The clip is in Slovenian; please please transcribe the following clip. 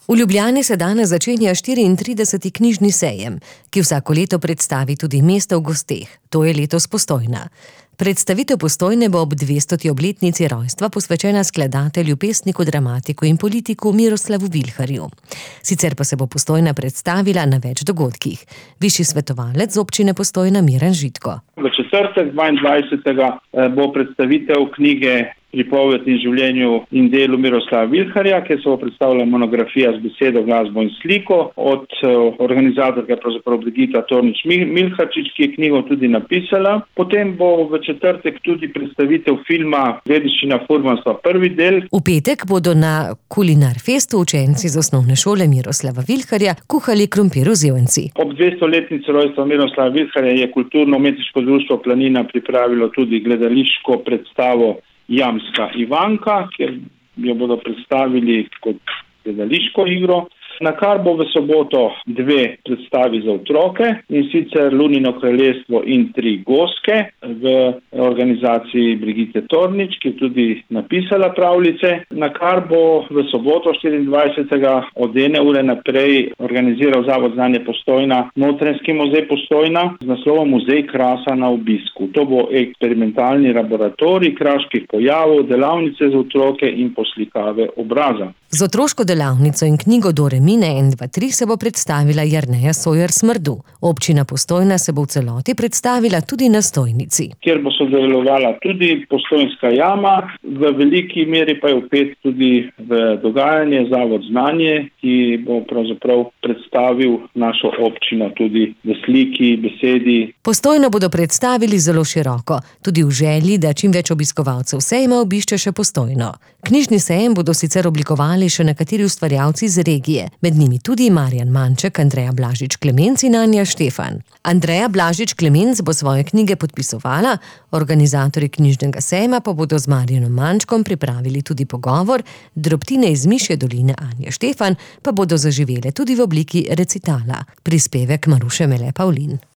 V Ljubljani se danes začenja 34. knjižni sejem, ki vsako leto predstavi tudi mesto v gosteh. To je letos Postojna. Predstavitev Postojne bo ob 200. obletnici rojstva posvečena skladatelju, pesniku, dramatiku in politiku Miroslavu Vilharju. Sicer pa se bo Postojna predstavila na več dogodkih. Višji svetovalec z občine Postojna Miran Žitko. V četrtek 22. bo predstavitev knjige Pripoved in življenju in delu Miroslava Vilharja, kjer se bo predstavila monografija z besedo, glasbo in sliko od organizatorke pravzaprav Brigita Tornič-Milharčič, ki je knjigo tudi napisala. Potem bo v četrtek tudi predstavitev filma Dediščina furmanstva prvi del. V petek bodo na Kulinar festu učenci z osnovne šole Miroslava Vilharja kuhali krompir v zivnici. Ob 200-letnici rojstva Miroslava Vilharja je Kulturno-umetniško društvo Planina pripravilo tudi gledališko predstavo Jamska Ivanka, kjer jo bodo predstavili kot gledališko igro. Na kar bo v soboto 2 predstavi za otroke, in sicer Lunino kraljestvo in 3 goske v organizaciji Brigite Tornič, ki je tudi napisala pravljice. Na kar bo v soboto 24. od 1 ure naprej organiziral Zavod Znanje Postojna Notranjski muzej Postojna z naslovom Muzej krasa na obisku. To bo eksperimentalni laboratorij kraških pojavov, delavnice za otroke in poslikave obraza. Z otroško delavnico in knjigo Dore Mine 1, 2, 3 se bo predstavila Jerneja Sojer Smrdu. Občina Postojna se bo v celoti predstavila tudi na stojnici, kjer bo sodelovala tudi Postojnska jama, v veliki meri pa je vpet tudi v dogajanje Zavod Znanje, ki bo pravzaprav predstavil našo občino tudi v sliki, besedi. Postojno bodo predstavili zelo široko, tudi v želji, da čim več obiskovalcev sejma obišče še Postojno. Knjižni sejem bodo sicer oblikovali še nekateri ustvarjalci iz regije, med njimi tudi Marjan Manček, Andreja Blažič-Klemenc in Anja Štefan. Andreja Blažič-Klemenc bo svoje knjige podpisovala, organizatorji knjižnega sejma pa bodo z Marjanom Mančkom pripravili tudi pogovor, drobtine iz Mišje doline Anje Štefan pa bodo zaživele tudi v obliki recitala. Prispevek Maruše Mele Pavlin.